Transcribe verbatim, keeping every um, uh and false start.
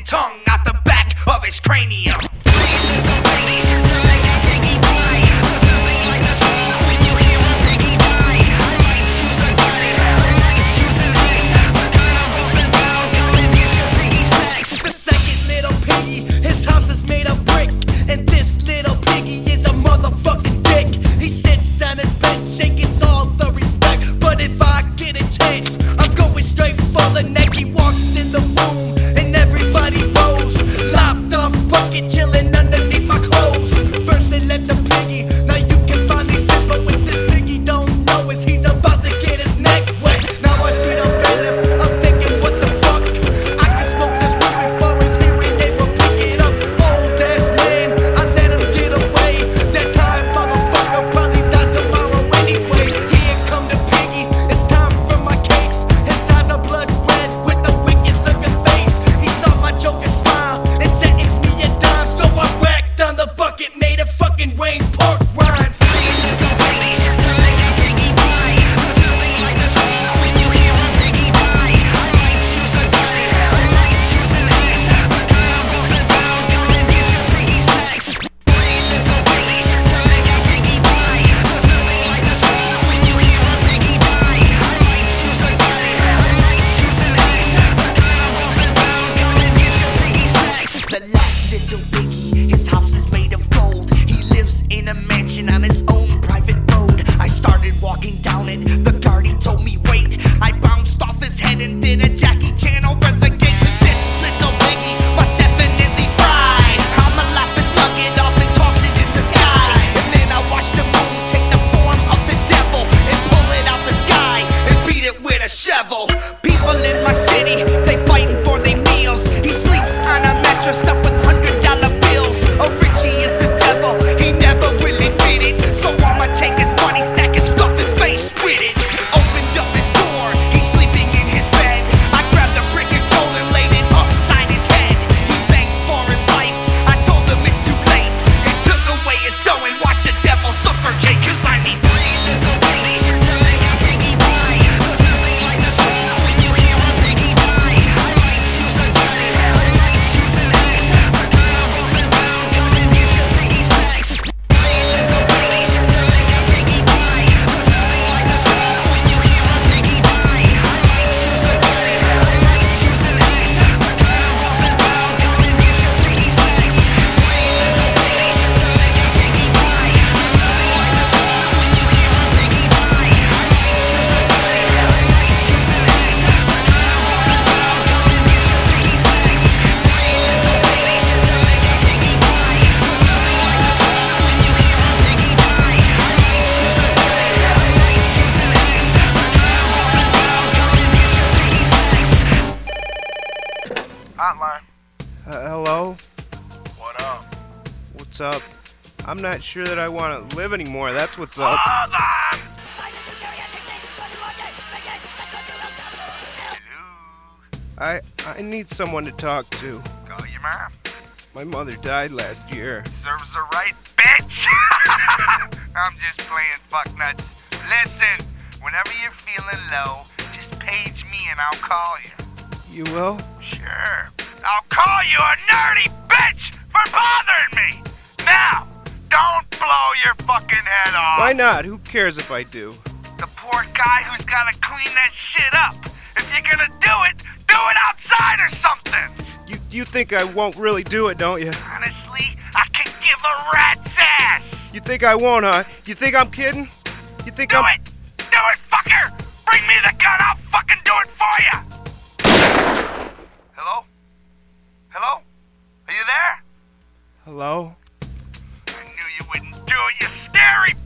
fucking tongue out the back of his cranium. The second little piggy, his house is made of brick, and this little piggy is a motherfucking dick. He sits on his bench and gets all the respect, but if I get a chance, I'm going straight for the neck. He walks in the room and everybody bows, lopped off bucket, chilling underneath my clothes. First they let the piggy, now you can finally sit, but what this piggy don't know is he's about to get his neck wet. Now I see the bailiff, I'm thinking what the fuck, I can smoke this weed before his hearing aid will pick it up. Old ass man, I let him get away, that time motherfucker probably die tomorrow anyway. Here come the piggy, it's time for my case. His eyes are blood red with a wicked looking face. He saw my joker smile and sentenced me a dime, so I whacked on the bucket, made it fucking rain pork rhymes. The last little piggy, his house is made of gold. He lives in a mansion on his own private road. I started walking down it, the guard he told me wait. I bounced off his head and did a Jackie Chan over the gate. Cause this little piggy was definitely fried. I'ma lop his nugget off and toss it in the sky. And then I watched the moon take the form of the devil and pull it out the sky and beat it with a shovel. People in my city, they fighting for their meals. He sleeps on a mattress stuffed with hundred dollar bills. Oh, Richie is the devil, he never will admit it. So I'ma take his money, stack and stuff his face with it. Opened up his door, he's sleeping in his bed. I grabbed a brick of gold and laid it upside his head. He begged for his life, I told him it's too late, and took away his dough and watched the devil suffocate. Cause I mean Hotline. Uh, hello? What up? What's up? I'm not sure that I want to live anymore, that's what's up. Hold on! Hello? I I need someone to talk to. Call your mom. My mother died last year. Serves her right, bitch! I'm just playing fucknuts. Listen, whenever you're feeling low, just page me and I'll call you. You will? Sure. I'll call you a nerdy bitch for bothering me! Now, don't blow your fucking head off! Why not? Who cares if I do? The poor guy who's gotta clean that shit up. If you're gonna do it, do it outside or something! You you think I won't really do it, don't you? Honestly, I can give a rat's ass! You think I won't, huh? You think I'm kidding? You think Do I'm... it! Do it, fucker! Bring me the gun, I'll fucking do it for you! Hello? Hello? Are you there? Hello? I knew you wouldn't do it, you scary